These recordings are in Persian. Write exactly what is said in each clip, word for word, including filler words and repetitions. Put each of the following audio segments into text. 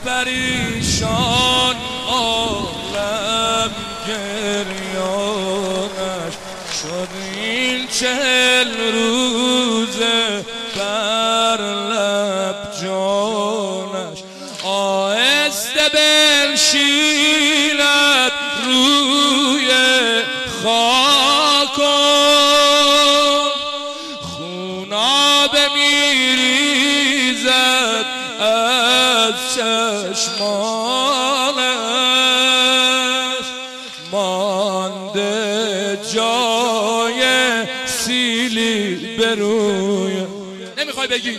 پریشان عالم گریانش شد این چهل روزه بر لب جانش آهسته بنشیند روی خاکم خونابه میریزد از چشمانش مانده جای سیلی بروی نمیخوای بگی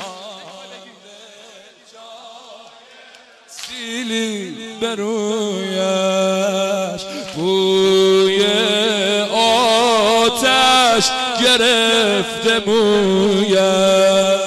سیلی برویش بوی آتش گرفته مویش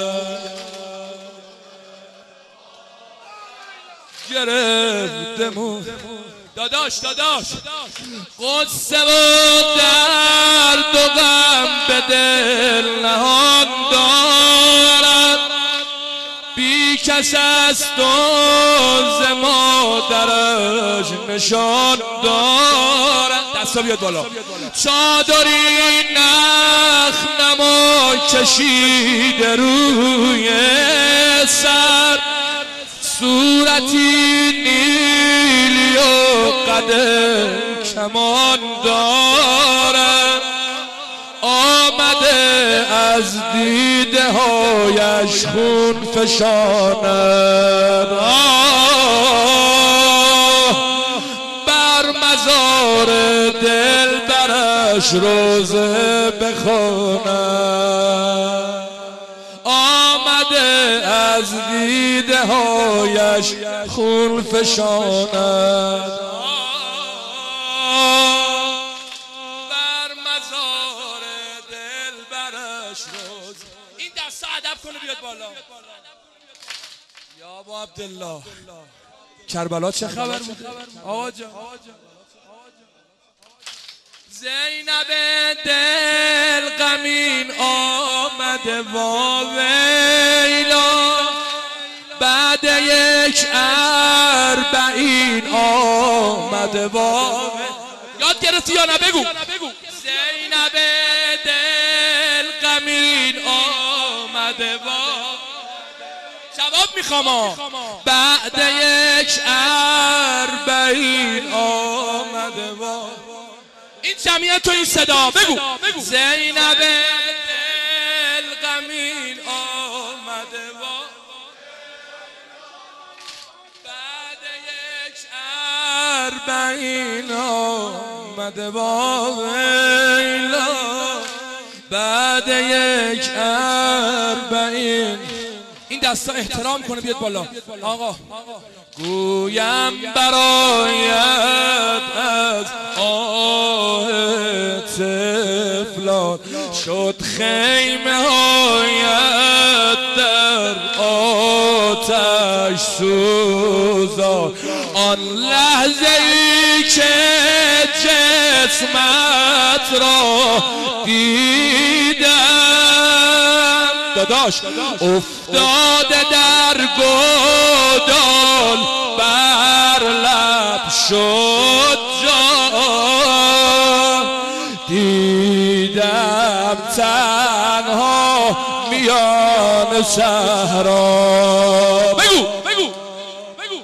گرفته مویش داداش داداش قصه و درد و غم به دل نهان دارد بی کس است و ز مادرش نشان دارد دستا بیاد بالا چادری نخ نما کشیده روی سر صورتی نیلی و قد کمان دارد آمده از دیده هایش خون فشاند بر مزار دل برش روزه بخواند آمده از دیده هایش خون فشاند بر مزار دل برش روز این دست ادب کنه بیاد بالا یا ابو عبدالله کربلا چه خبر بود آقا جان زینب دل غمین آمده وا ویلا بعد یک اربعین آمده وا یاد گرفتی یا نه بگو زینب دل غمین آمده وا جواب میخوام بعد یک اربعین آمده وا این جمعیت تو این صدا بگو زینب دل غمین آمده وا بعد یک اربعین آمده وا ویلا بعد یک اربعین این دستا احترام کنه بیاد بالا آقا گویم برایت از آه طفلان شد خیمه هایت در آتش سوزان آن لحظه ای که جسمت را دیدم داداش افتاده در گودال بر لب شد جان دیدم تنها میان صحرا بگو بگو بگو بگو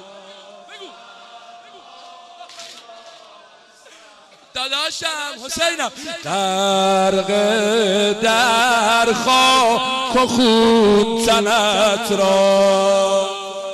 داداشم حسینم غرق در خاک و خون تنت را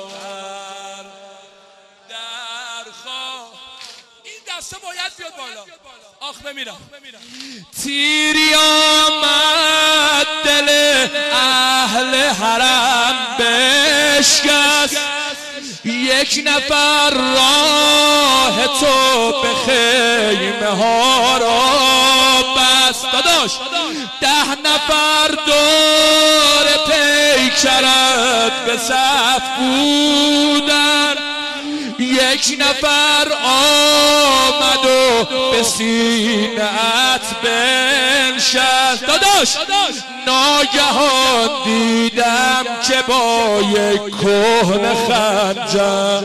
در خاک این دسته باید بیاد بالا آخ بمیرم تیری آمد دل اهل حرم بشکست یک نفر راه تو به خیمه ها را بست داداش ده نفر دور پیکرت به صف بودن یک نفر آمد و به سینه‌ات بنشست داداش ناگهان دیدم که با یک کهنه خنجر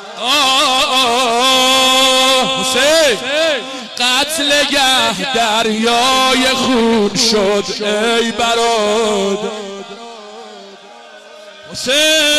حسین قتل گه دریای خون شد ای برادر حسین